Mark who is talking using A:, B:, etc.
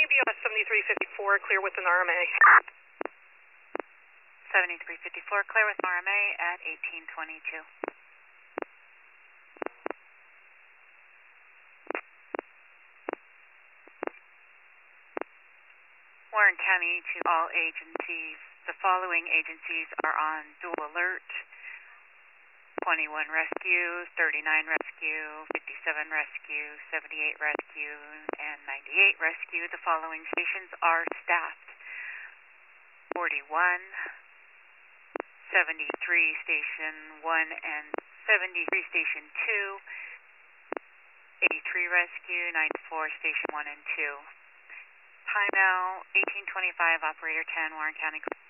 A: BOS 7354, clear with an RMA.
B: 7354, clear with RMA at 1822. Warren County to all agencies. The following agencies are on dual alert. 21 rescue, 39 rescue, 57 rescue, 78 rescue, and 98 rescue. The following stations are staffed. 41, 73 Station 1 and 73 Station 2, 83 Rescue, 94 Station 1 and 2. Time now, 1825, Operator 10, Warren County.